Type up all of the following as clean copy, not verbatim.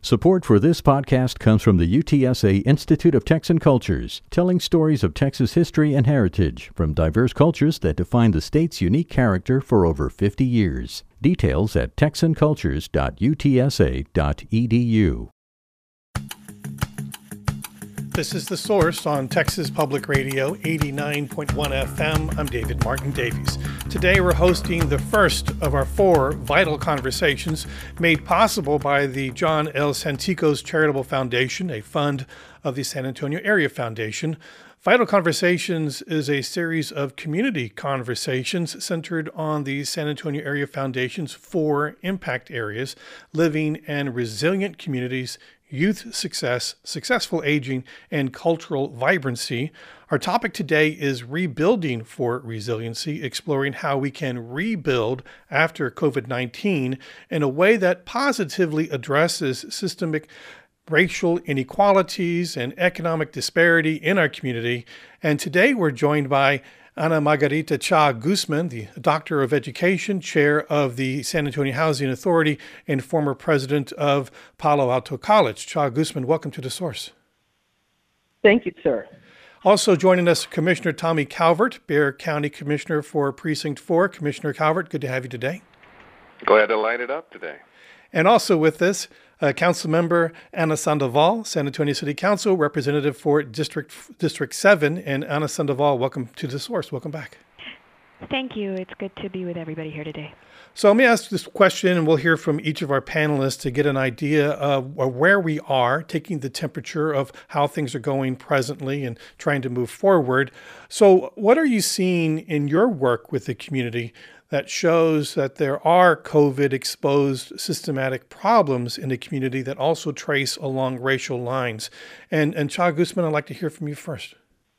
Support for this podcast comes from the UTSA Institute of Texan Cultures, telling stories of Texas history and heritage from diverse cultures that define the state's unique character for over 50 years. Details at texancultures.utsa.edu. This is The Source on Texas Public Radio 89.1 FM. I'm David Martin Davies. Today we're hosting the first of our 4 vital conversations made possible by the John L. Santikos Charitable Foundation, a fund of the San Antonio Area Foundation. Vital Conversations is a series of community conversations centered on the San Antonio Area Foundation's 4 impact areas: living and resilient communities, youth success, successful aging, and cultural vibrancy. Our topic today is rebuilding for resiliency, exploring how we can rebuild after COVID-19 in a way that positively addresses systemic racial inequalities and economic disparity in our community. And today we're joined by Ana Margarita Cha Guzman, the Doctor of Education, Chair of the San Antonio Housing Authority, and former President of Palo Alto College. Cha Guzman, welcome to The Source. Thank you, sir. Also joining us, Commissioner Tommy Calvert, Bexar County Commissioner for Precinct 4. Commissioner Calvert, good to have you today. Glad to light it up today. And also with us, Council Member Ana Sandoval, San Antonio City Council, Representative for District 7. And Ana Sandoval, welcome to The Source. Welcome back. Thank you. It's good to be with everybody here today. So let me ask this question, and we'll hear from each of our panelists to get an idea of where we are, taking the temperature of how things are going presently and trying to move forward. So what are you seeing in your work with the community that shows that there are COVID-exposed systematic problems in the community that also trace along racial lines? And Cha Guzman, I'd like to hear from you first.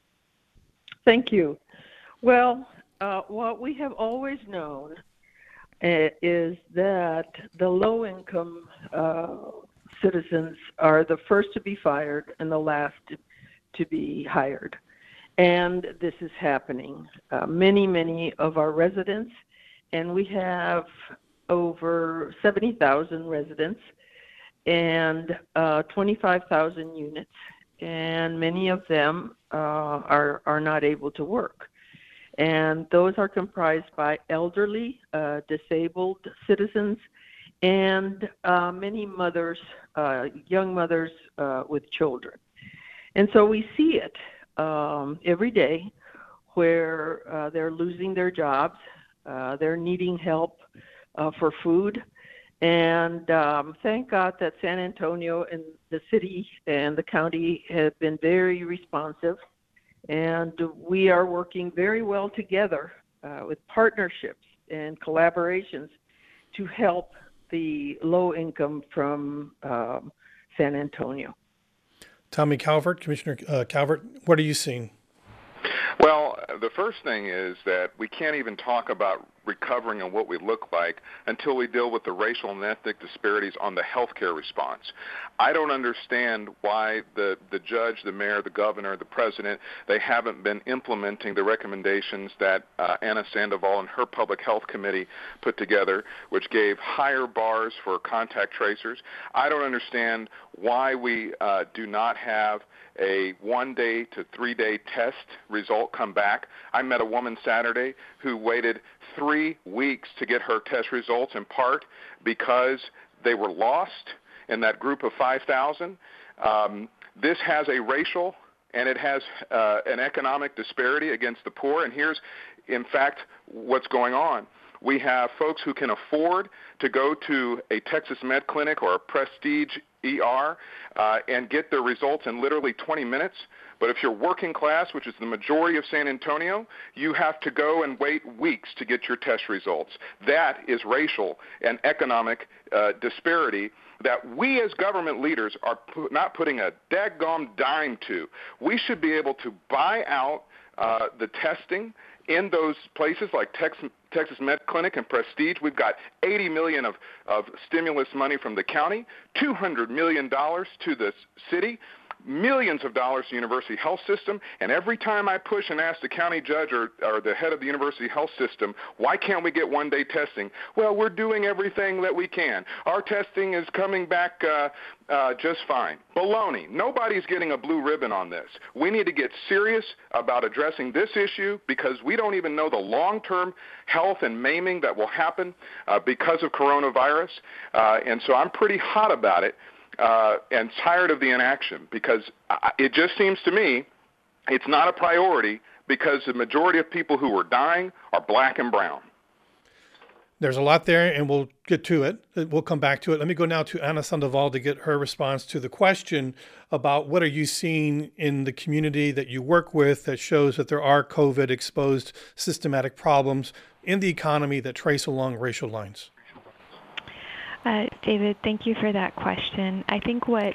Thank you. Well, what we have always known is that the low-income citizens are the first to be fired and the last to be hired. And this is happening. Many of our residents, and we have over 70,000 residents and 25,000 units, and many of them are not able to work. And those are comprised by elderly, disabled citizens, and many mothers, young mothers with children. And so we see it every day where they're losing their jobs. They're needing help for food. And thank God that San Antonio and the city and the county have been very responsive. And we are working very well together with partnerships and collaborations to help the low income from San Antonio. Tommy Calvert, Commissioner Calvert, what are you seeing? Well, the first thing is that we can't even talk about recovering and what we look like until we deal with the racial and ethnic disparities on the healthcare response. I don't understand why the judge, the mayor, the governor, the president, they haven't been implementing the recommendations that Ana Sandoval and her public health committee put together, which gave higher bars for contact tracers. I don't understand why we do not have a 1-day to 3-day test result come back. I met a woman Saturday who waited 3 weeks to get her test results, in part because they were lost in that group of 5,000. This has a racial and it has an economic disparity against the poor. And here's, in fact, what's going on. We have folks who can afford to go to a Texas Med Clinic or a Prestige ER and get their results in literally 20 minutes. But if you're working class, which is the majority of San Antonio, you have to go and wait weeks to get your test results. That is racial and economic disparity that we as government leaders are not putting a daggum dime to. We should be able to buy out the testing in those places like Texas Med Clinic and Prestige. We've got $80 million of stimulus money from the county, $200 million to the city. millions of dollars to the university health system, and every time I push and ask the county judge or the head of the university health system, why can't we get one-day testing? Well, we're doing everything that we can. Our testing is coming back just fine. Baloney. Nobody's getting a blue ribbon on this. We need to get serious about addressing this issue because we don't even know the long-term health and maiming that will happen because of coronavirus. And so I'm pretty hot about it and tired of the inaction because it just seems to me it's not a priority because the majority of people who are dying are black and brown. There's a lot there, and we'll get to it. We'll come back to it. Let me go now to Anna Sandoval to get her response to the question about what are you seeing in the community that you work with that shows that there are COVID-exposed systematic problems in the economy that trace along racial lines. David, thank you for that question. I think what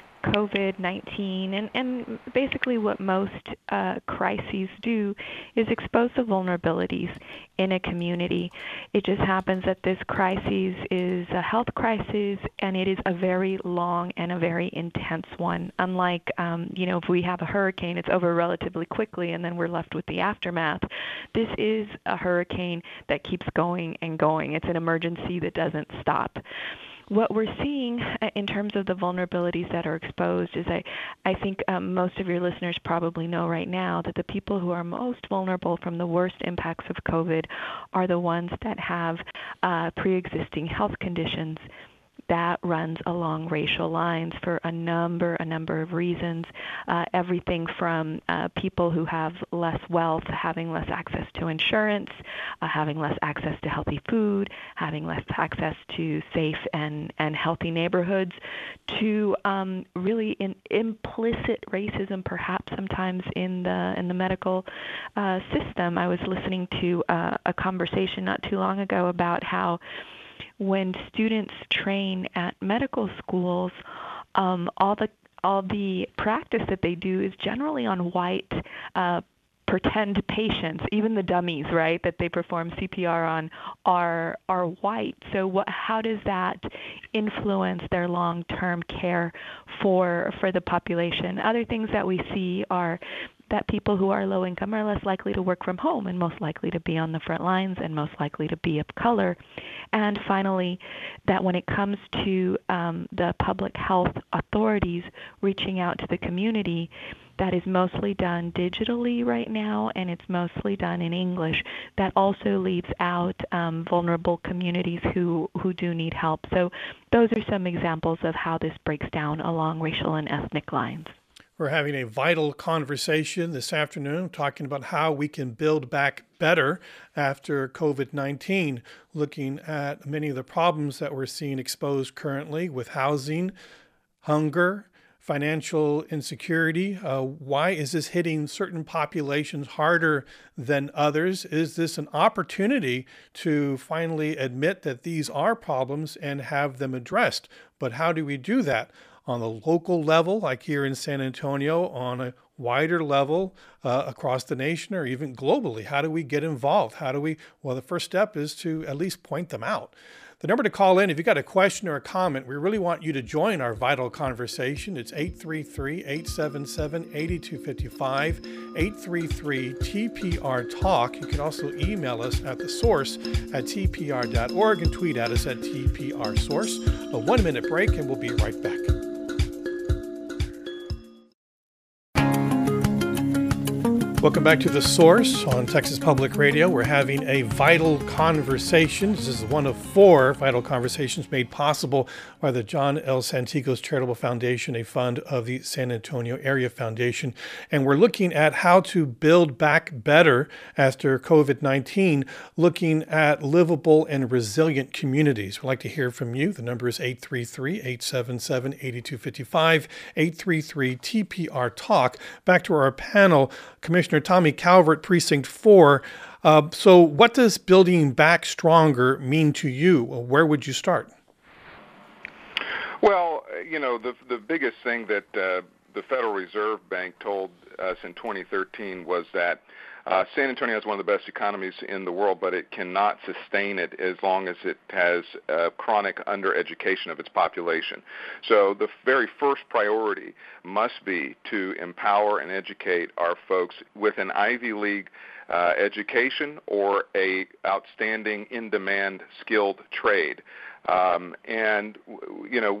COVID-19 and basically what most crises do is expose the vulnerabilities in a community. It just happens that this crisis is a health crisis and it is a very long and a very intense one. Unlike, if we have a hurricane, it's over relatively quickly and then we're left with the aftermath. This is a hurricane that keeps going and going. It's an emergency that doesn't stop. What we're seeing in terms of the vulnerabilities that are exposed is I think most of your listeners probably know right now that the people who are most vulnerable from the worst impacts of COVID are the ones that have pre-existing health conditions. That runs along racial lines for a number of reasons. Everything from people who have less wealth having less access to insurance, having less access to healthy food, having less access to safe and healthy neighborhoods, to really implicit racism perhaps sometimes in the medical system. I was listening to a conversation not too long ago about how when students train at medical schools, all the practice that they do is generally on white pretend patients. Even the dummies, right, that they perform CPR on are white. So how does that influence their long-term care for the population? Other things that we see are that people who are low income are less likely to work from home and most likely to be on the front lines and most likely to be of color. And finally, that when it comes to the public health authorities reaching out to the community, that is mostly done digitally right now, and it's mostly done in English. That also leaves out vulnerable communities who do need help. So those are some examples of how this breaks down along racial and ethnic lines. We're having a vital conversation this afternoon talking about how we can build back better after COVID-19, looking at many of the problems that we're seeing exposed currently with housing, hunger, financial insecurity. Why is this hitting certain populations harder than others? Is this an opportunity to finally admit that these are problems and have them addressed? But how do we do that? On the local level, like here in San Antonio, on a wider level across the nation, or even globally? How do we get involved? Well, the first step is to at least point them out. The number to call in, if you've got a question or a comment, we really want you to join our vital conversation. It's 833-877-8255, 833-TPR-TALK. You can also email us at thesource@tpr.org and tweet at us at TPRSource. A 1-minute break and we'll be right back. Welcome back to The Source on Texas Public Radio. We're having a vital conversation. This is one of 4 vital conversations made possible by the John L. Santikos Charitable Foundation, a fund of the San Antonio Area Foundation. And we're looking at how to build back better after COVID-19, looking at livable and resilient communities. We'd like to hear from you. The number is 833-877-8255, 833-TPR-TALK. Back to our panel, Commissioner Tommy Calvert, Precinct 4. So what does building back stronger mean to you? Where would you start? Well, the biggest thing that the Federal Reserve Bank told us in 2013 was that San Antonio has one of the best economies in the world, but it cannot sustain it as long as it has chronic undereducation of its population. So the very first priority must be to empower and educate our folks with an Ivy League education or a outstanding in-demand skilled trade. And you know,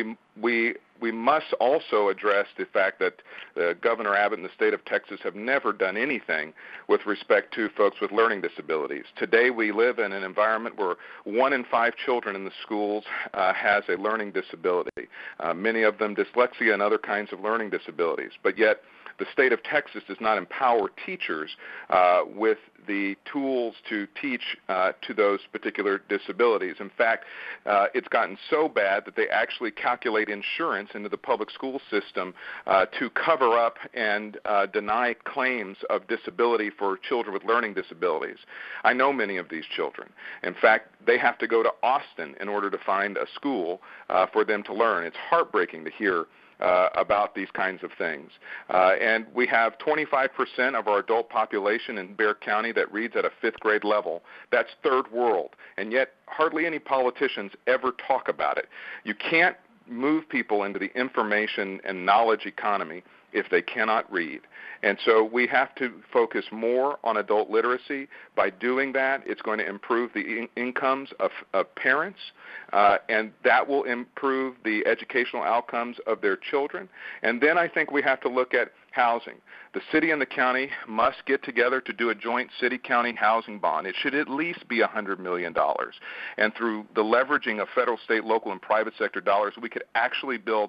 we must also address the fact that Governor Abbott and the state of Texas have never done anything with respect to folks with learning disabilities. Today we live in an environment where 1 in 5 children in the schools has a learning disability, many of them dyslexia and other kinds of learning disabilities. But yet the state of Texas does not empower teachers with the tools to teach to those particular disabilities. In fact, it's gotten so bad that they actually calculate insurance into the public school system to cover up and deny claims of disability for children with learning disabilities. I know many of these children. In fact, they have to go to Austin in order to find a school for them to learn. It's heartbreaking to hear about these kinds of things. And we have 25% of our adult population in Bexar County that reads at a 5th grade level. That's third world. And yet hardly any politicians ever talk about it. You can't move people into the information and knowledge economy if they cannot read. And so we have to focus more on adult literacy. By doing that, it's going to improve the incomes of parents, and that will improve the educational outcomes of their children. And then I think we have to look at housing. The city and the county must get together to do a joint city-county housing bond. It should at least be $100 million. And through the leveraging of federal, state, local, and private sector dollars, we could actually build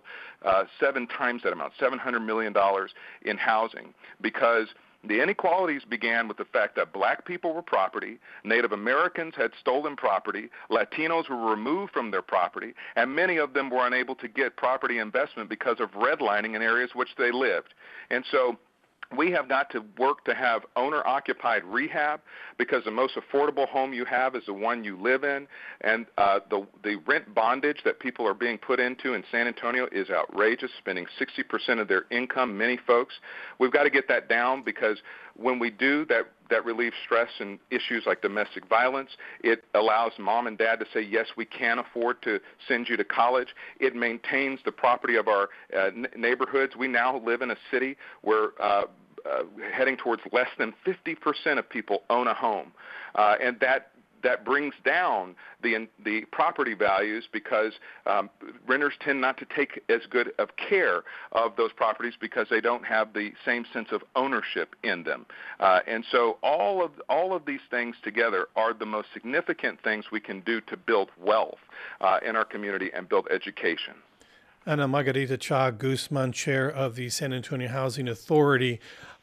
7 times that amount, $700 million in housing, because the inequalities began with the fact that black people were property, Native Americans had stolen property, Latinos were removed from their property, and many of them were unable to get property investment because of redlining in areas which they lived. And so we have got to work to have owner-occupied rehab, because the most affordable home you have is the one you live in, and the rent bondage that people are being put into in San Antonio is outrageous, spending 60% of their income, many folks. We've got to get that down, because when we do, that relieves stress and issues like domestic violence. It allows mom and dad to say, yes, we can afford to send you to college. It maintains the property of our neighborhoods. We now live in a city where heading towards less than 50% of people own a home, and that brings down the property values, because renters tend not to take as good of care of those properties because they don't have the same sense of ownership in them. And so all of these things together are the most significant things we can do to build wealth in our community and build education. Ana Margarita Cha Guzman, chair of the San Antonio Housing Authority.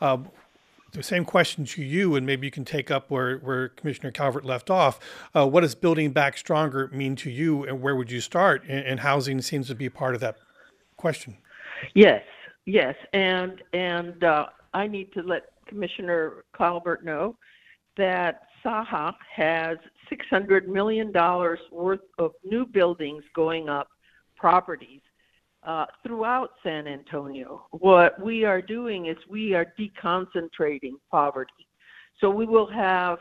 The same question to you, and maybe you can take up where Commissioner Calvert left off. What does building back stronger mean to you, and where would you start? And housing seems to be part of that question. Yes, and I need to let Commissioner Calvert know that SAHA has $600 million worth of new buildings going up, properties, throughout San Antonio. What we are doing is we are deconcentrating poverty. So we will have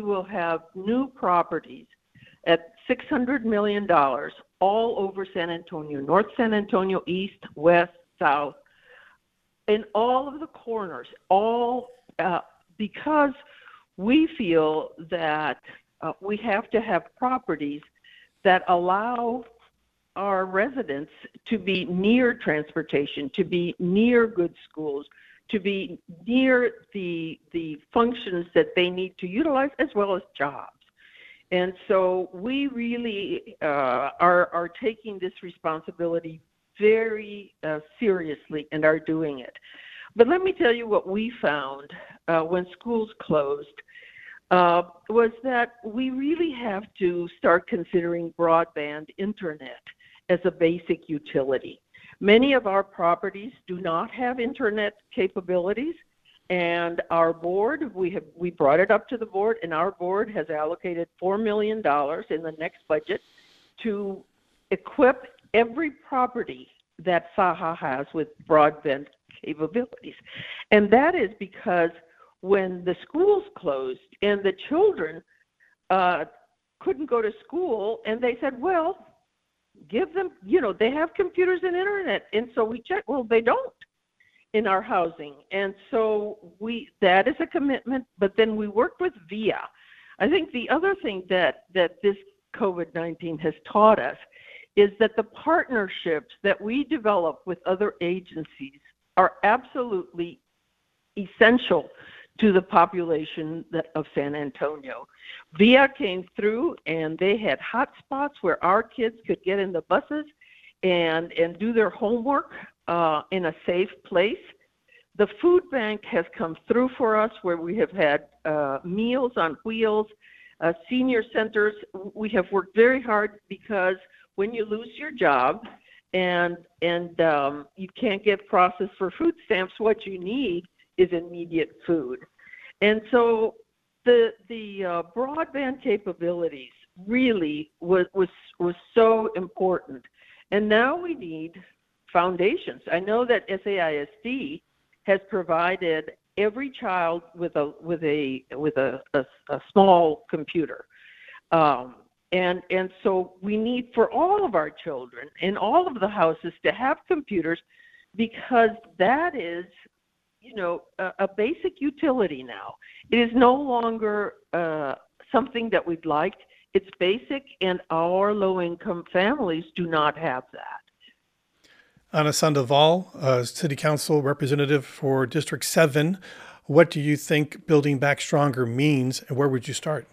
new properties at $600 million all over San Antonio, North San Antonio, East, West, South, in all of the corners, all because we feel that we have to have properties that allow our residents to be near transportation, to be near good schools, to be near the functions that they need to utilize, as well as jobs. And so we really are taking this responsibility very seriously and are doing it. But let me tell you what we found when schools closed was that we really have to start considering broadband internet as a basic utility. Many of our properties do not have internet capabilities, and our board, we brought it up to the board, and our board has allocated $4 million in the next budget to equip every property that SAHA has with broadband capabilities. And that is because when the schools closed and the children couldn't go to school, and they said, well, give them, they have computers and internet. And so we checked, well, they don't in our housing. And so that is a commitment, but then we worked with VIA. I think the other thing that this COVID-19 has taught us is that the partnerships that we develop with other agencies are absolutely essential to the population of San Antonio. VIA came through and they had hot spots where our kids could get in the buses and do their homework in a safe place. The food bank has come through for us where we have had meals on wheels, senior centers. We have worked very hard because when you lose your job and you can't get processed for food stamps, what you need is immediate food. And so the broadband capabilities really was so important. And now we need foundations. I know that SAISD has provided every child with a small computer. And so we need for all of our children in all of the houses to have computers, because that is, a basic utility now. It is no longer something that we'd like. It's basic, and our low-income families do not have that. Ana Sandoval, City Council Representative for District 7, what do you think Building Back Stronger means, and where would you start?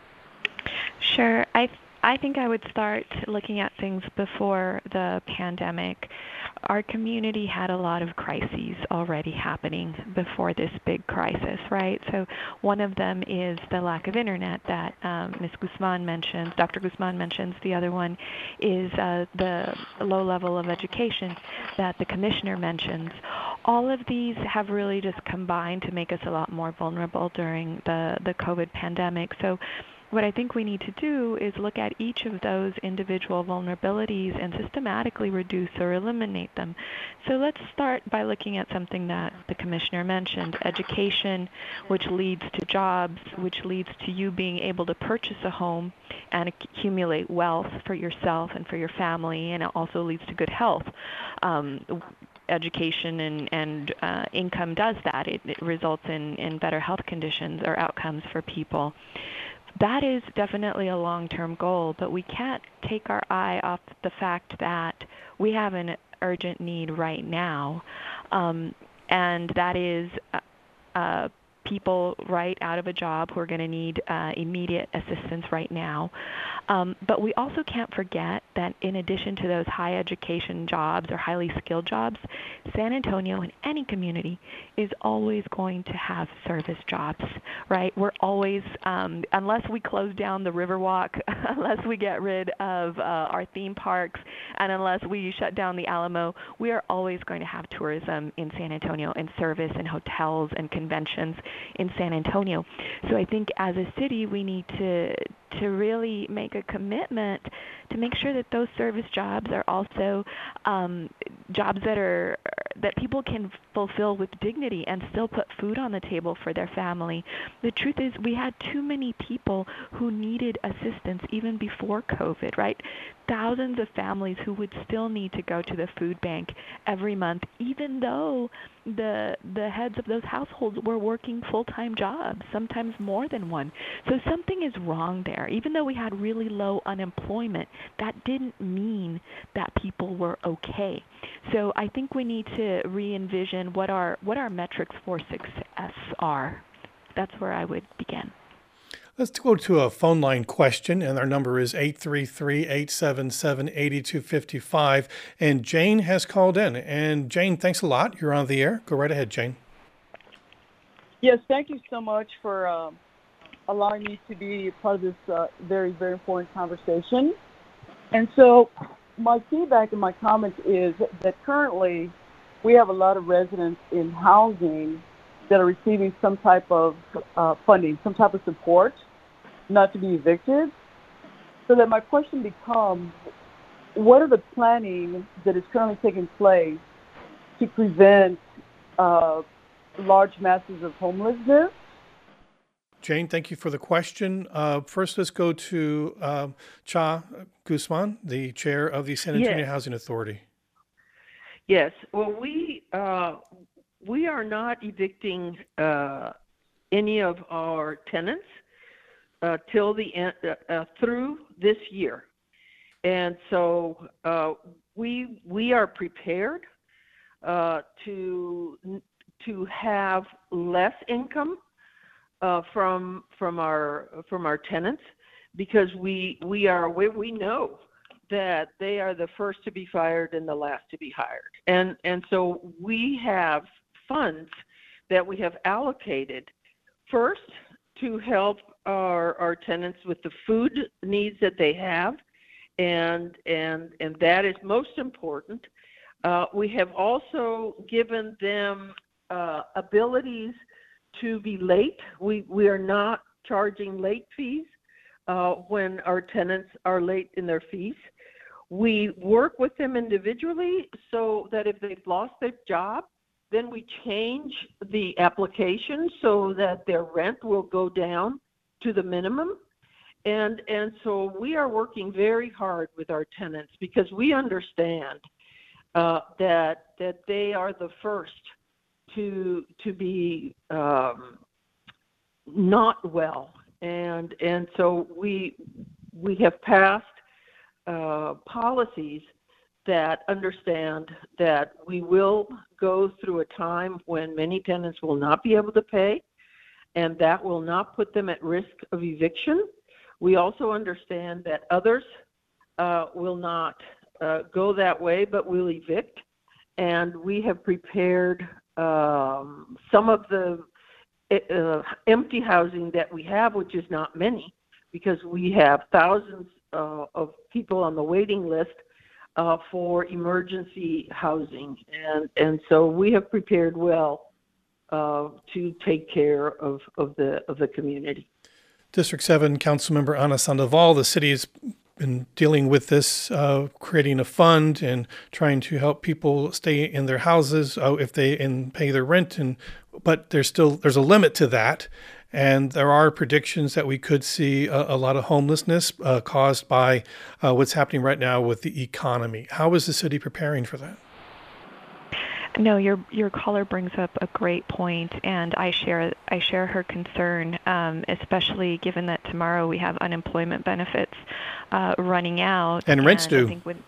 Sure. I think I would start looking at things before the pandemic. Our community had a lot of crises already happening before this big crisis, right? So one of them is the lack of internet that Ms. Guzman mentions, Dr. Guzman mentions. The other one is the low level of education that the commissioner mentions. All of these have really just combined to make us a lot more vulnerable during the COVID pandemic. So what I think we need to do is look at each of those individual vulnerabilities and systematically reduce or eliminate them. So let's start by looking at something that the commissioner mentioned, education, which leads to jobs, which leads to you being able to purchase a home and accumulate wealth for yourself and for your family, and it also leads to good health. Education and income does that. It results in better health conditions or outcomes for people. That is definitely a long-term goal, but we can't take our eye off the fact that we have an urgent need right now, and that is people right out of a job who are going to need immediate assistance right now. But we also can't forget that in addition to those high education jobs or highly skilled jobs, San Antonio and any community is always going to have service jobs, right? We're always, unless we close down the Riverwalk, unless we get rid of our theme parks, and unless we shut down the Alamo, we are always going to have tourism in San Antonio and service and hotels and conventions in San Antonio. So I think as a city, we need to really make a commitment to make sure that those service jobs are also jobs that people can fulfill with dignity and still put food on the table for their family. The truth is, we had too many people who needed assistance even before COVID, right? Thousands of families who would still need to go to the food bank every month, even though the heads of those households were working full-time jobs, sometimes more than one. So something is wrong there. Even though we had really low unemployment, that didn't mean that people were okay. So I think we need to re-envision what our metrics for success are. That's where I would begin. Let's go to a phone line question, and our number is 833-877-8255. And Jane has called in. And Jane, thanks a lot. You're on the air. Go right ahead, Jane. Yes, thank you so much for allowing me to be part of this very, very important conversation. And so my feedback and my comments is that currently we have a lot of residents in housing that are receiving some type of funding, some type of support, not to be evicted. So that my question becomes, what are the planning that is currently taking place to prevent large masses of homelessness. Jane, thank you for the question. First, let's go to Cha Guzman, the chair of the San Antonio Housing Authority. Yes. Well, we are not evicting any of our tenants till the end through this year, and so we are prepared to have less income from our tenants, because we know that they are the first to be fired and the last to be hired, and so we have funds that we have allocated first to help our tenants with the food needs that they have, and that is most important. We have also given them abilities to be late. We are not charging late fees when our tenants are late in their fees. We work with them individually so that if they've lost their job, then we change the application so that their rent will go down to the minimum. And so we are working very hard with our tenants, because we understand that they are the first to be not well, and so we have passed policies that understand that we will go through a time when many tenants will not be able to pay, and that will not put them at risk of eviction. We also understand that others will not go that way, but will evict, and we have prepared some of the empty housing that we have, which is not many, because we have thousands of people on the waiting list for emergency housing, and so we have prepared well to take care of the community. District 7 Councilmember Ana Sandoval, the city has been dealing with this, creating a fund and trying to help people stay in their houses if they pay their rent, but there's a limit to that. And there are predictions that we could see a lot of homelessness caused by what's happening right now with the economy. How is the city preparing for that? No, your caller brings up a great point, and I share her concern, especially given that tomorrow we have unemployment benefits running out, and rent's due. I think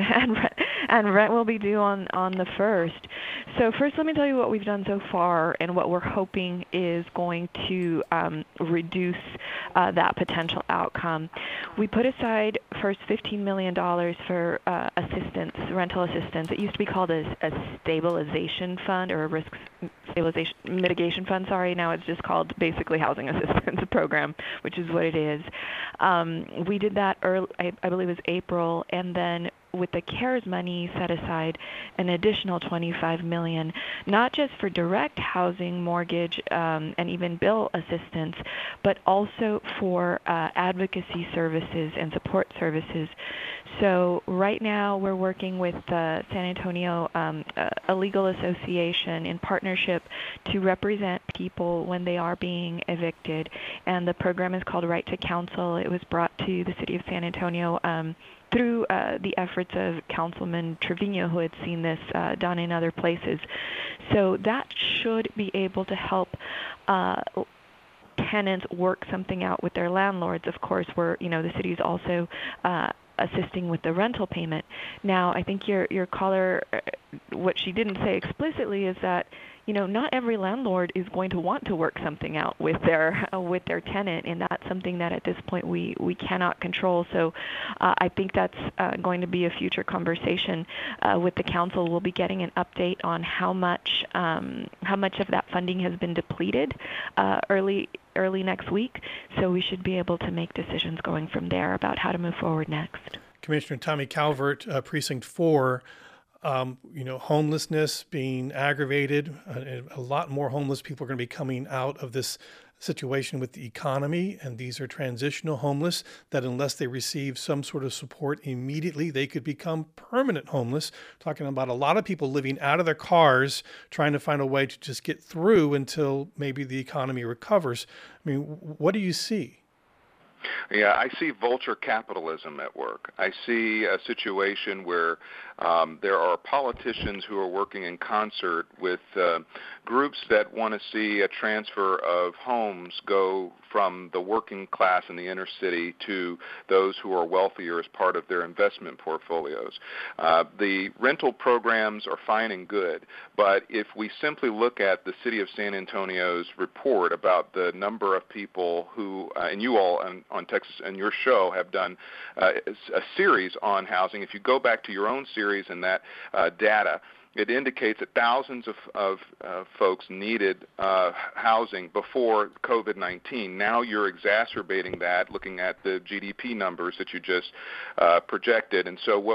and rent will be due on the 1st. So first, let me tell you what we've done so far and what we're hoping is going to reduce that potential outcome. We put aside first $15 million for assistance, rental assistance. It used to be called a stabilization fund, or a risk stabilization mitigation fund. Now it's just called basically housing assistance program, which is what it is. We did that early, I believe it was April, and then with the CARES money set aside an additional $25 million, not just for direct housing, mortgage, and even bill assistance, but also for advocacy services and support services. So right now we're working with the San Antonio a legal association in partnership to represent people when they are being evicted, and the program is called Right to Counsel. It was brought to the city of San Antonio through the efforts of Councilman Trevino, who had seen this done in other places. So that should be able to help tenants work something out with their landlords. Of course, the city is also assisting with the rental payment. Now, I think your caller, what she didn't say explicitly is that not every landlord is going to want to work something out with their tenant, and that's something that at this point we cannot control. So I think that's going to be a future conversation with the council. We'll be getting an update on how much of that funding has been depleted early next week. So we should be able to make decisions going from there about how to move forward next. Commissioner Tommy Calvert, Precinct 4. homelessness being aggravated. A lot more homeless people are going to be coming out of this situation with the economy, and these are transitional homeless that unless they receive some sort of support immediately, they could become permanent homeless. Talking about a lot of people living out of their cars, trying to find a way to just get through until maybe the economy recovers. I mean, what do you see? Yeah, I see vulture capitalism at work. I see a situation where there are politicians who are working in concert with groups that want to see a transfer of homes go from the working class in the inner city to those who are wealthier as part of their investment portfolios. The rental programs are fine and good, but if we simply look at the City of San Antonio's report about the number of people who, and you all on Texas and your show have done a series on housing, if you go back to your own series and that data, it indicates that thousands of folks needed housing before COVID-19. Now you're exacerbating that, looking at the GDP numbers that you just projected. And so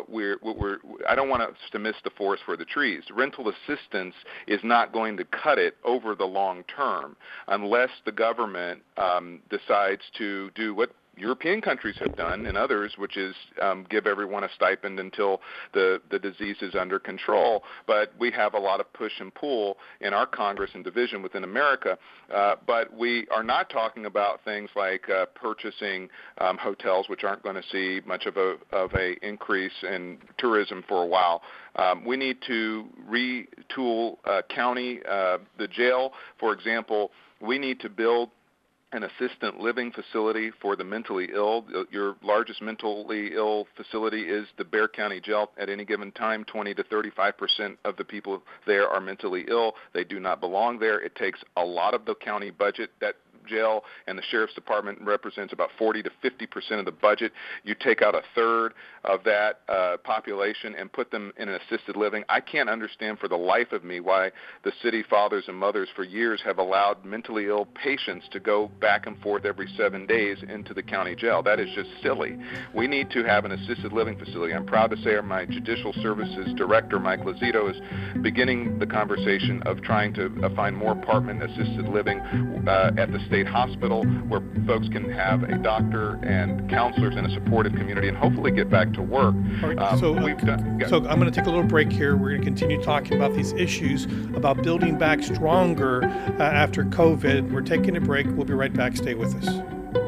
I don't want us to miss the forest for the trees. Rental assistance is not going to cut it over the long term unless the government decides to do what European countries have done and others, which is give everyone a stipend until the disease is under control. But we have a lot of push and pull in our Congress and division within America. But we are not talking about things like purchasing hotels, which aren't going to see much of a increase in tourism for a while. We need to retool county, the jail, for example. We need to build an assistant living facility for the mentally ill. Your largest mentally ill facility is the Bexar County Jail. At any given time, 20 to 35% of the people there are mentally ill. They do not belong there. It takes a lot of the county budget. That jail and the sheriff's department represents about 40 to 50% of the budget. You take out a third of that population and put them in an assisted living. I can't understand for the life of me why the city fathers and mothers for years have allowed mentally ill patients to go back and forth every 7 days into the county jail. That is just silly. We need to have an assisted living facility. I'm proud to say my Judicial Services Director, Mike Lazito, is beginning the conversation of trying to find more apartment assisted living at the state hospital where folks can have a doctor and counselors in a supportive community and hopefully get back to work. Right, so I'm going to take a little break here. We're going to continue talking about these issues about building back stronger after COVID. We're taking a break. We'll be right back. Stay with us.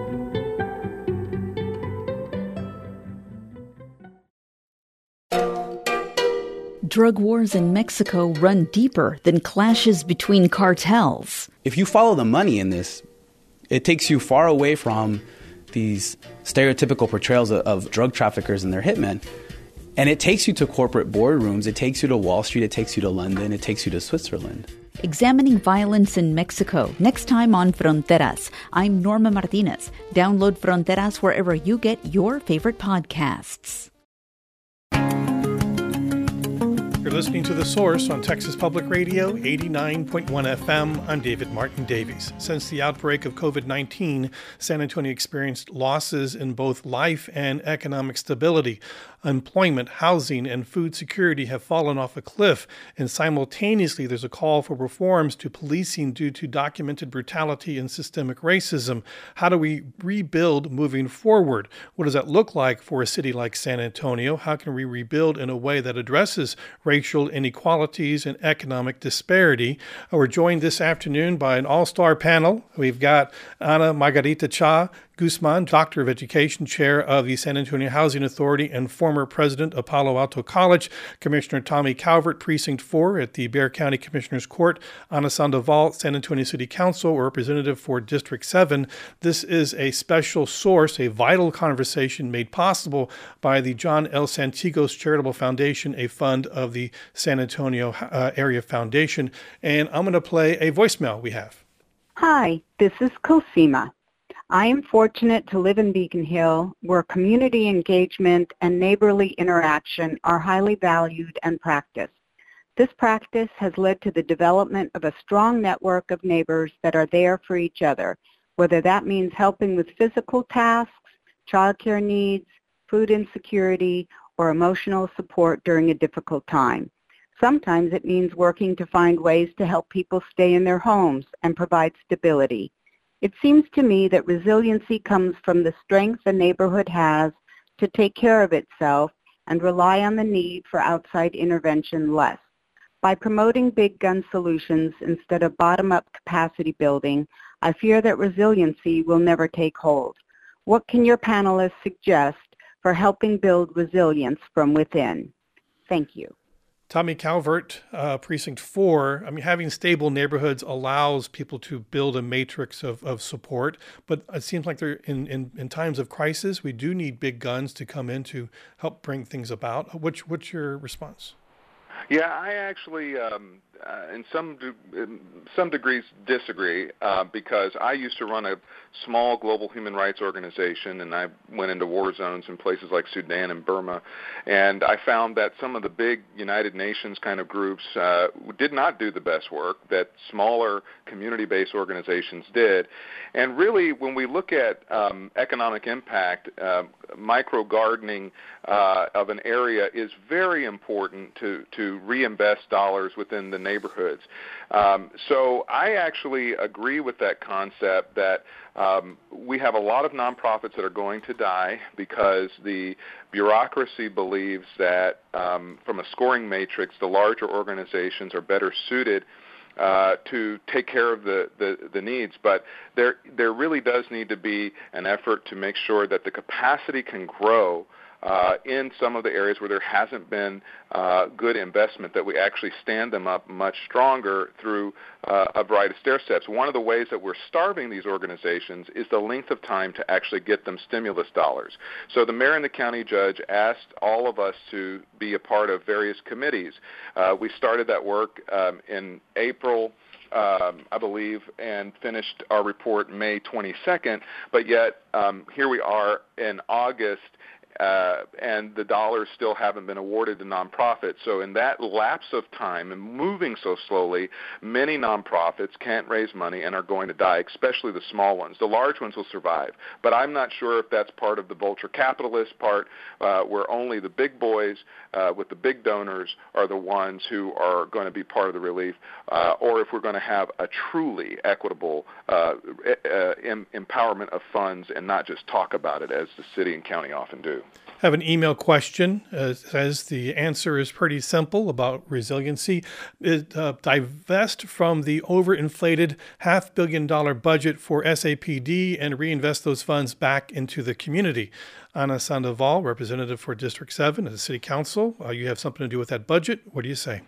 Drug wars in Mexico run deeper than clashes between cartels. If you follow the money in this, it takes you far away from these stereotypical portrayals of drug traffickers and their hitmen. And it takes you to corporate boardrooms. It takes you to Wall Street. It takes you to London. It takes you to Switzerland. Examining violence in Mexico, next time on Fronteras. I'm Norma Martinez. Download Fronteras wherever you get your favorite podcasts. You're listening to The Source on Texas Public Radio, 89.1 FM. I'm David Martin Davies. Since the outbreak of COVID-19, San Antonio experienced losses in both life and economic stability. Employment, housing, and food security have fallen off a cliff, and simultaneously there's a call for reforms to policing due to documented brutality and systemic racism. How do we rebuild moving forward? What does that look like for a city like San Antonio? How can we rebuild in a way that addresses racial inequalities and economic disparity? We're joined this afternoon by an all-star panel. We've got Ana Margarita Cha Guzman, Doctor of Education, Chair of the San Antonio Housing Authority and former President of Palo Alto College, Commissioner Tommy Calvert, Precinct 4 at the Bexar County Commissioner's Court, Ana Sandoval, San Antonio City Council, Representative for District 7. This is a special source, a vital conversation made possible by the John L. Santigos Charitable Foundation, a fund of the San Antonio Area Foundation. And I'm going to play a voicemail we have. Hi, this is Cosima. I am fortunate to live in Beacon Hill, where community engagement and neighborly interaction are highly valued and practiced. This practice has led to the development of a strong network of neighbors that are there for each other, whether that means helping with physical tasks, childcare needs, food insecurity, or emotional support during a difficult time. Sometimes it means working to find ways to help people stay in their homes and provide stability. It seems to me that resiliency comes from the strength a neighborhood has to take care of itself and rely on the need for outside intervention less. By promoting big gun solutions instead of bottom-up capacity building, I fear that resiliency will never take hold. What can your panelists suggest for helping build resilience from within? Thank you. Tommy Calvert, Precinct 4, having stable neighborhoods allows people to build a matrix of support, but it seems like in times of crisis, we do need big guns to come in to help bring things about. What's your response? Yeah, I actually, in some degrees, disagree because I used to run a small global human rights organization, and I went into war zones in places like Sudan and Burma, and I found that some of the big United Nations kind of groups did not do the best work that smaller community-based organizations did. And really, when we look at economic impact, micro-gardening of an area is very important to reinvest dollars within the neighborhoods. So I actually agree with that concept that we have a lot of nonprofits that are going to die because the bureaucracy believes that from a scoring matrix, the larger organizations are better suited to take care of the needs. But there really does need to be an effort to make sure that the capacity can grow in some of the areas where there hasn't been good investment, that we actually stand them up much stronger through a variety of stair steps. One of the ways that we're starving these organizations is the length of time to actually get them stimulus dollars. So the mayor and the county judge asked all of us to be a part of various committees. We started that work in April, I believe, and finished our report May 22nd, but yet here we are in August, and the dollars still haven't been awarded to nonprofits. So in that lapse of time and moving so slowly, many nonprofits can't raise money and are going to die, especially the small ones. The large ones will survive, but I'm not sure if that's part of the vulture capitalist part, where only the big boys with the big donors are the ones who are going to be part of the relief, or if we're going to have a truly equitable empowerment of funds and not just talk about it as the city and county often do. I have an email question. It says the answer is pretty simple about resiliency. Divest from the overinflated $500 million budget for SAPD and reinvest those funds back into the community. Ana Sandoval, representative for District 7 of the City Council. You have something to do with that budget. What do you say?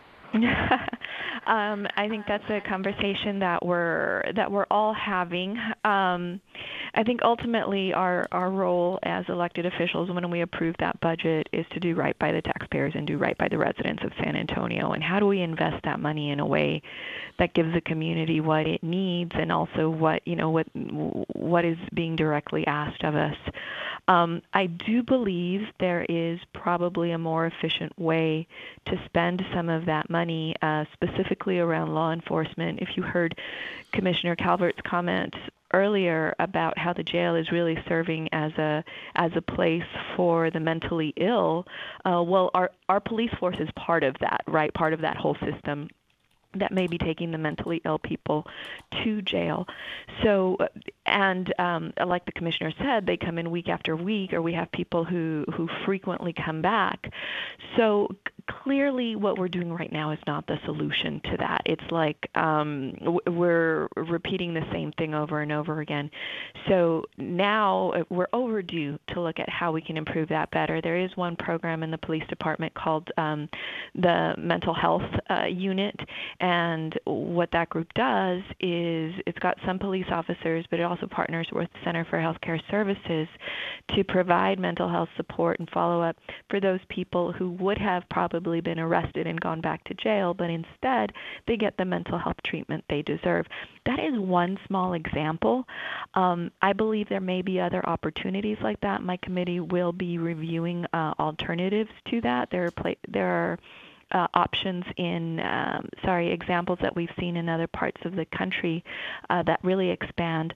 I think that's a conversation that we're all having. I think ultimately our role as elected officials when we approve that budget is to do right by the taxpayers and do right by the residents of San Antonio. And how do we invest that money in a way that gives the community what it needs and also what is being directly asked of us? I do believe there is probably a more efficient way to spend some of that money, specifically around law enforcement. If you heard Commissioner Calvert's comments earlier about how the jail is really serving as a place for the mentally ill, well, our police force is part of that, right? Part of that whole system that may be taking the mentally ill people to jail. So, and like the commissioner said, they come in week after week, or we have people who frequently come back. So clearly what we're doing right now is not the solution to that. It's like we're repeating the same thing over and over again. So now we're overdue to look at how we can improve that better. There is one program in the police department called the Mental Health Unit, and what that group does is it's got some police officers, but it also partners with Center for Healthcare Services to provide mental health support and follow-up for those people who would have probably been arrested and gone back to jail, but instead they get the mental health treatment they deserve. That is one small example. I believe there may be other opportunities like that. My committee will be reviewing alternatives to that. There are options in, examples that we've seen in other parts of the country that really expand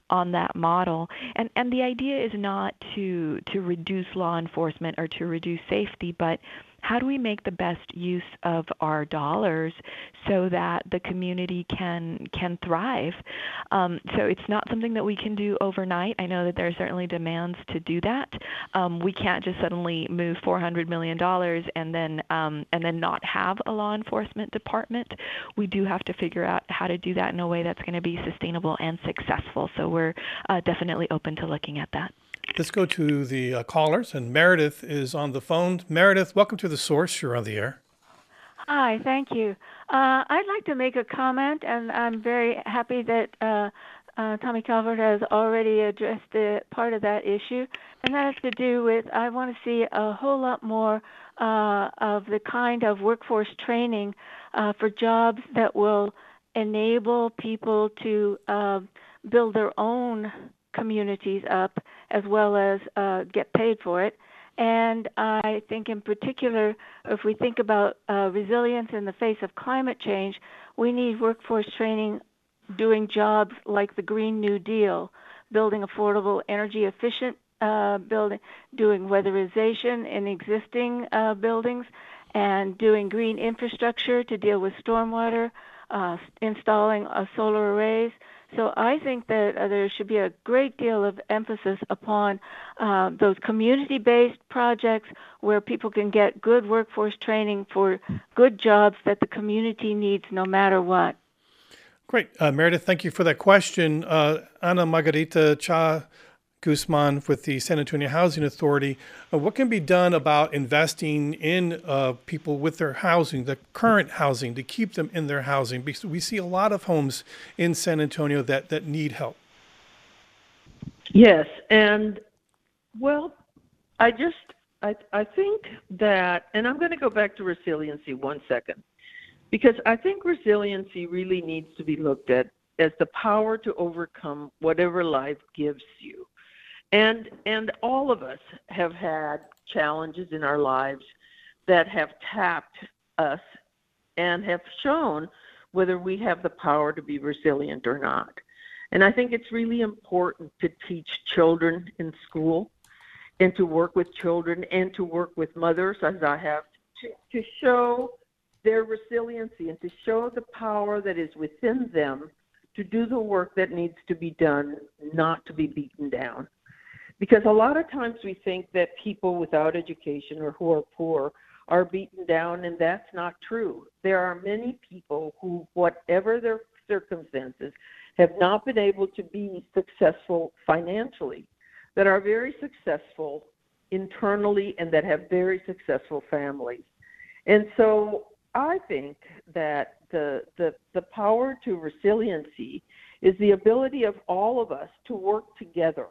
on that model. And the idea is not to reduce law enforcement or to reduce safety, but how do we make the best use of our dollars so that the community can thrive? So it's not something that we can do overnight. I know that there are certainly demands to do that. We can't just suddenly move $400 million and then not have a law enforcement department. We do have to figure out how to do that in a way that's going to be sustainable and successful. So we're definitely open to looking at that. Let's go to the callers, and Meredith is on the phone. Meredith, welcome to The Source. You're on the air. Hi, thank you. I'd like to make a comment, and I'm very happy that Tommy Calvert has already addressed the part of that issue, and that has to do with I want to see a whole lot more of the kind of workforce training for jobs that will enable people to build their own communities up as well as get paid for it. And I think in particular, if we think about resilience in the face of climate change, we need workforce training doing jobs like the Green New Deal, building affordable, energy efficient building, doing weatherization in existing buildings, and doing green infrastructure to deal with stormwater, installing solar arrays. So I think that there should be a great deal of emphasis upon those community-based projects where people can get good workforce training for good jobs that the community needs no matter what. Great. Meredith, thank you for that question. Ana Margarita Cha Guzman with the San Antonio Housing Authority. What can be done about investing in people with their housing, the current housing, to keep them in their housing? Because we see a lot of homes in San Antonio that need help. Yes, and well, I think that, and I'm going to go back to resiliency 1 second, because I think resiliency really needs to be looked at as the power to overcome whatever life gives you. And all of us have had challenges in our lives that have tapped us and have shown whether we have the power to be resilient or not. And I think it's really important to teach children in school and to work with children and to work with mothers, as I have, to show their resiliency and to show the power that is within them to do the work that needs to be done, not to be beaten down. Because a lot of times we think that people without education or who are poor are beaten down, and that's not true. There are many people who, whatever their circumstances, have not been able to be successful financially, that are very successful internally and that have very successful families. And so I think that the power to resiliency is the ability of all of us to work together.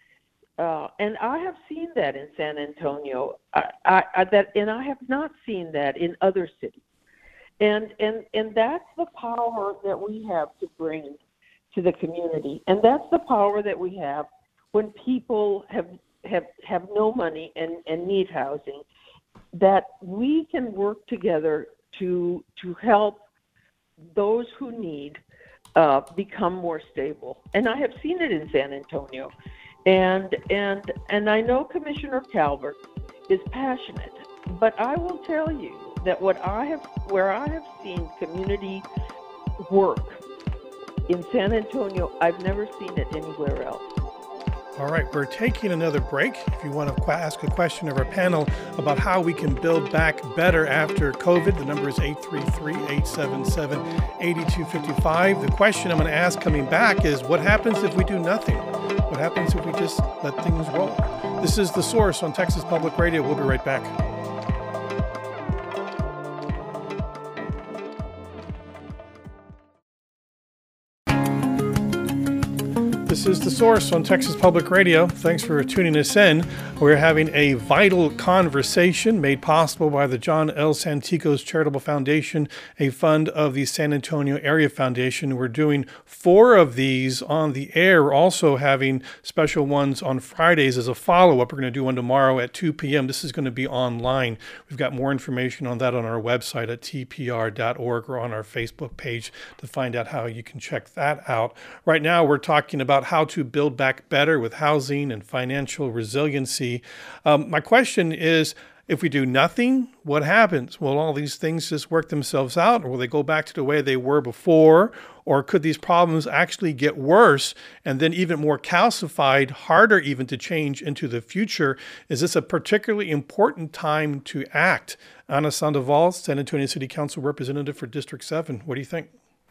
And I have seen that in San Antonio, and I have not seen that in other cities. And that's the power that we have to bring to the community. And that's the power that we have when people have no money and need housing, that we can work together to help those who need become more stable. And I have seen it in San Antonio. And I know Commissioner Calvert is passionate, but I will tell you that where I have seen community work in San Antonio, I've never seen it anywhere else. All right, we're taking another break. If you want to ask a question of our panel about how we can build back better after COVID, the number is 833-877-8255. The question I'm going to ask coming back is, what happens if we do nothing? What happens if we just let things roll? This is The Source on Texas Public Radio. We'll be right back. This is The Source on Texas Public Radio. Thanks for tuning us in. We're having a vital conversation made possible by the John L. Santikos Charitable Foundation, a fund of the San Antonio Area Foundation. We're doing 4 of these on the air. We're also having special ones on Fridays as a follow-up. We're going to do one tomorrow at 2 p.m. This is going to be online. We've got more information on that on our website at tpr.org or on our Facebook page to find out how you can check that out. Right now, we're talking about about how to build back better with housing and financial resiliency. My question is, if we do nothing, what happens? Will all these things just work themselves out, or will they go back to the way they were before? Or could these problems actually get worse and then even more calcified, harder even to change into the future? Is this a particularly important time to act? Ana Sandoval, San Antonio City Council Representative for District 7. What do you think?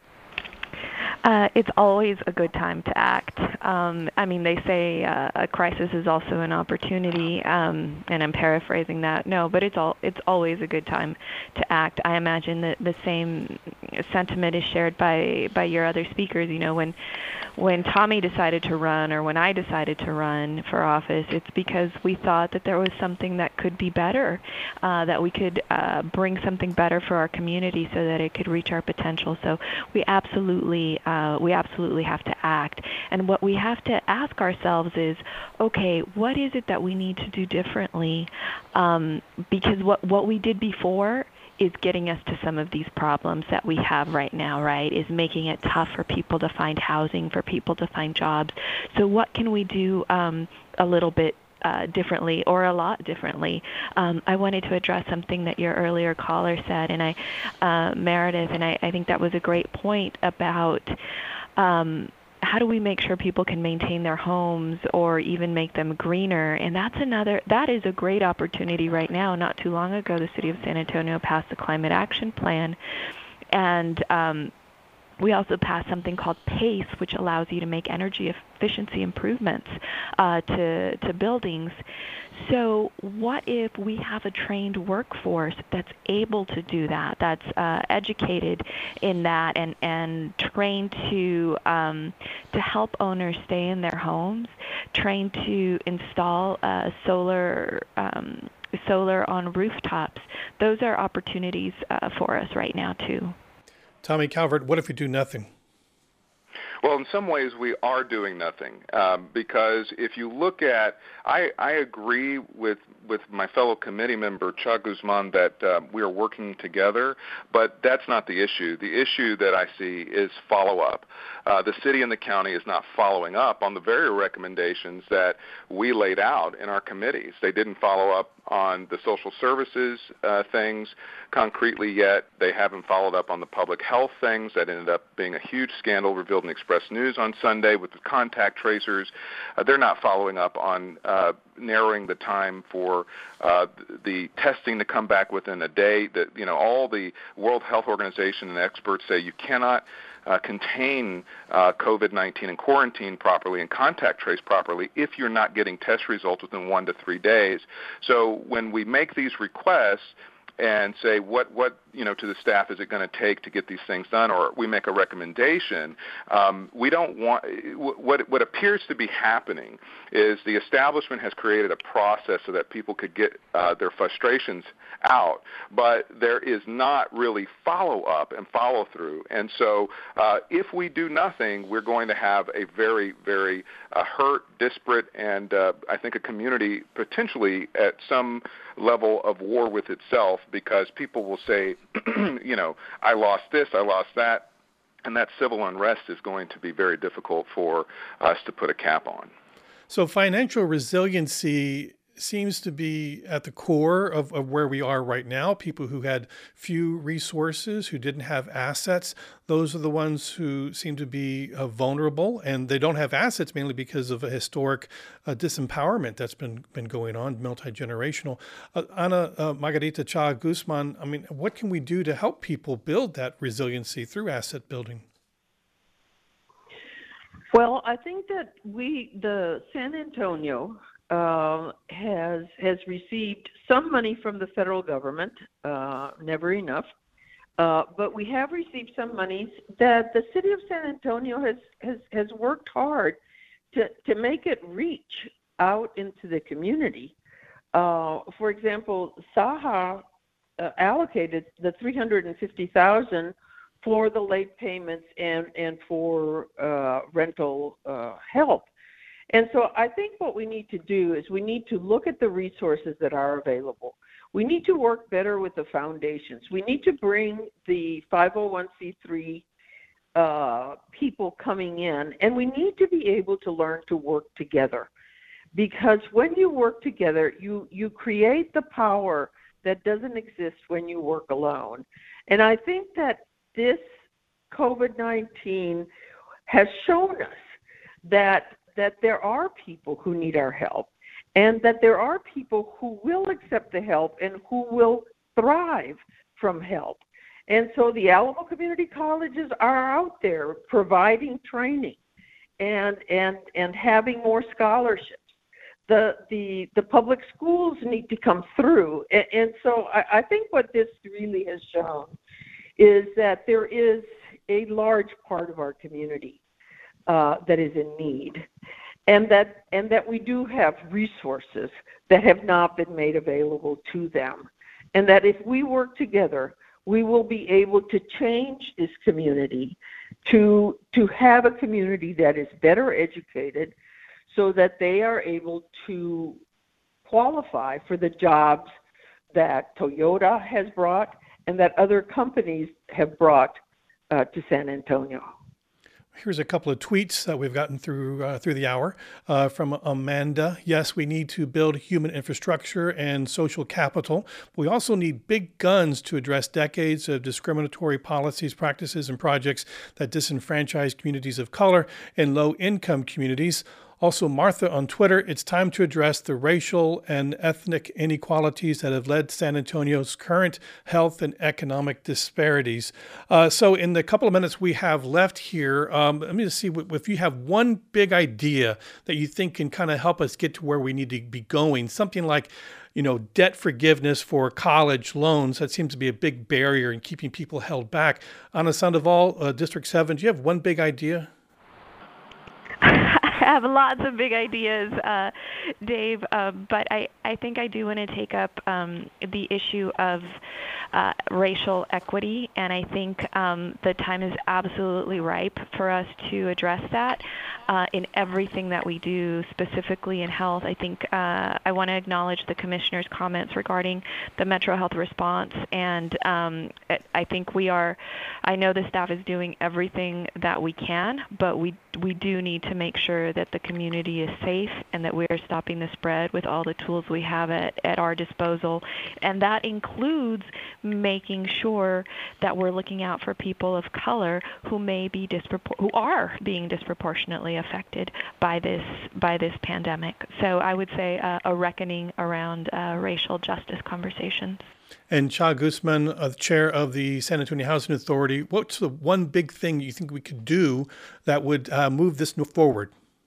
It's always a good time to act. They say a crisis is also an opportunity, and I'm paraphrasing that. No, but it's always a good time to act. I imagine that the same sentiment is shared by your other speakers. When Tommy decided to run, or when I decided to run for office, it's because we thought that there was something that could be better, that we could bring something better for our community so that it could reach our potential. So we absolutely have to act. And what we have to ask ourselves is, okay, what is it that we need to do differently? Because what we did before is getting us to some of these problems that we have right now, right? Is making it tough for people to find housing, for people to find jobs. So what can we do a little bit differently, or a lot differently? I wanted to address something that your earlier caller said, and Meredith, and I think that was a great point about how do we make sure people can maintain their homes or even make them greener? And that is a great opportunity right now. Not too long ago, the city of San Antonio passed the Climate Action Plan, and we also passed something called PACE, which allows you to make energy efficiency improvements to buildings. So what if we have a trained workforce that's able to do that, that's educated in that, and trained to help owners stay in their homes, trained to install solar on rooftops? Those are opportunities for us right now too. Tommy Calvert, what if we do nothing? Well, in some ways we are doing nothing, because if you look at, I agree with my fellow committee member Chuck Guzman that we are working together, but that's not the issue. The issue that I see is follow-up. The city and the county is not following up on the very recommendations that we laid out in our committees. They didn't follow up on the social services things concretely yet. They haven't followed up on the public health things that ended up being a huge scandal revealed in Express News on Sunday with the contact tracers. They're not following up on narrowing the time for the testing to come back within a day. That all the World Health Organization and experts say you cannot contain COVID-19 and quarantine properly and contact trace properly if you're not getting test results within 1 to 3 days. So when we make these requests and say what to the staff is it going to take to get these things done, or we make a recommendation, we don't want what appears to be happening is the establishment has created a process so that people could get their frustrations out, but there is not really follow-up and follow-through. And so if we do nothing, we're going to have a very, very hurt, disparate, and I think a community potentially at some level of war with itself, because people will say, I lost this, I lost that, and that civil unrest is going to be very difficult for us to put a cap on. So financial resiliency seems to be at the core of where we are right now. People who had few resources, who didn't have assets, those are the ones who seem to be vulnerable, and they don't have assets mainly because of a historic disempowerment that's been going on, multi-generational. Ana Margarita Cha Guzman, what can we do to help people build that resiliency through asset building? Well, I think that the San Antonio has received some money from the federal government, never enough, but we have received some monies that the city of San Antonio has worked hard to make it reach out into the community. For example, SAHA allocated the $350,000 for the late payments and for rental help. And so I think what we need to do is we need to look at the resources that are available. We need to work better with the foundations. We need to bring the 501c3 people coming in, and we need to be able to learn to work together. Because when you work together, you create the power that doesn't exist when you work alone. And I think that this COVID-19 has shown us that there are people who need our help, and that there are people who will accept the help and who will thrive from help. And so the Alamo Community Colleges are out there providing training and having more scholarships. The public schools need to come through. And so I think what this really has shown is that there is a large part of our community that is in need, and that we do have resources that have not been made available to them, and that if we work together, we will be able to change this community to have a community that is better educated, so that they are able to qualify for the jobs that Toyota has brought and that other companies have brought to San Antonio. Here's a couple of tweets that we've gotten through the hour from Amanda. Yes, we need to build human infrastructure and social capital. We also need big guns to address decades of discriminatory policies, practices, and projects that disenfranchise communities of color and low-income communities. Also, Martha on Twitter, it's time to address the racial and ethnic inequalities that have led San Antonio's current health and economic disparities. So in the couple of minutes we have left here, let me just see if you have one big idea that you think can kind of help us get to where we need to be going, something like, debt forgiveness for college loans. That seems to be a big barrier in keeping people held back. Ana Sandoval, District 7, do you have one big idea? I have lots of big ideas, Dave, but I think I do want to take up the issue of racial equity, and I think the time is absolutely ripe for us to address that in everything that we do, specifically in health. I think I want to acknowledge the Commissioner's comments regarding the Metro Health response, and I think I know the staff is doing everything that we can, but we do need to make sure that the community is safe and that we are stopping the spread with all the tools we have at our disposal. And that includes making sure that we're looking out for people of color who are being disproportionately affected by this pandemic. So I would say a reckoning around racial justice conversations. And Cha Guzman, chair of the San Antonio Housing Authority, what's the one big thing you think we could do that would move this forward?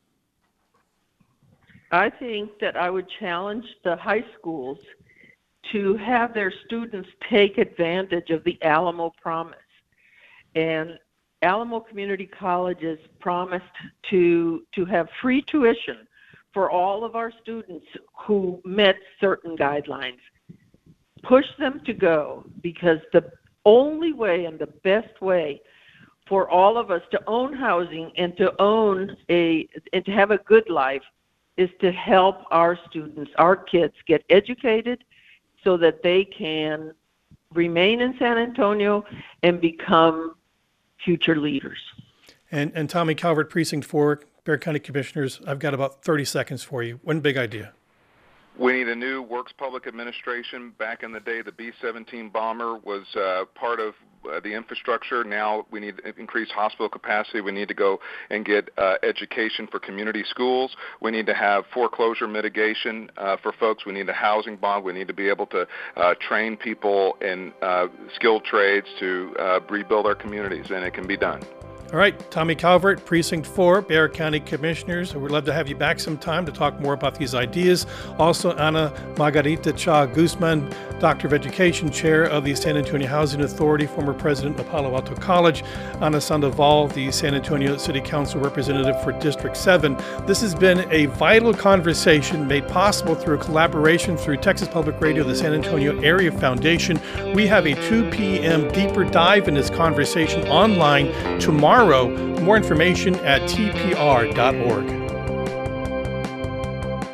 I think that I would challenge the high schools to have their students take advantage of the Alamo Promise. And Alamo Community Colleges promised to have free tuition for all of our students who met certain guidelines. Push them to go, because the only way and the best way for all of us to own housing and to have a good life is to help our students, our kids, get educated so that they can remain in San Antonio and become future leaders. And Tommy Calvert, Precinct 4, Bexar County Commissioners, I've got about 30 seconds for you. One big idea. We need a new Works Public Administration. Back in the day, the B-17 bomber was part of the infrastructure. Now we need increased hospital capacity. We need to go and get education for community schools. We need to have foreclosure mitigation for folks. We need a housing bond. We need to be able to train people in skilled trades to rebuild our communities, and it can be done. All right, Tommy Calvert, Precinct 4, Bexar County Commissioners. We'd love to have you back sometime to talk more about these ideas. Also, Ana Margarita Cha Guzman, Doctor of Education, Chair of the San Antonio Housing Authority, former President of Palo Alto College. Ana Sandoval, the San Antonio City Council Representative for District 7. This has been a vital conversation made possible through a collaboration through Texas Public Radio, the San Antonio Area Foundation. We have a 2 p.m. deeper dive in this conversation online tomorrow. More information at tpr.org.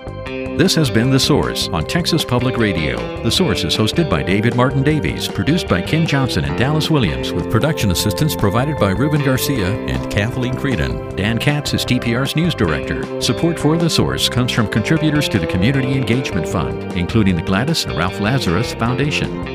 This has been The Source on Texas Public Radio. The Source is hosted by David Martin Davies, produced by Ken Johnson and Dallas Williams, with production assistance provided by Ruben Garcia and Kathleen Creedon. Dan Katz is TPR's news director. Support for The Source comes from contributors to the Community Engagement Fund, including the Gladys and Ralph Lazarus Foundation.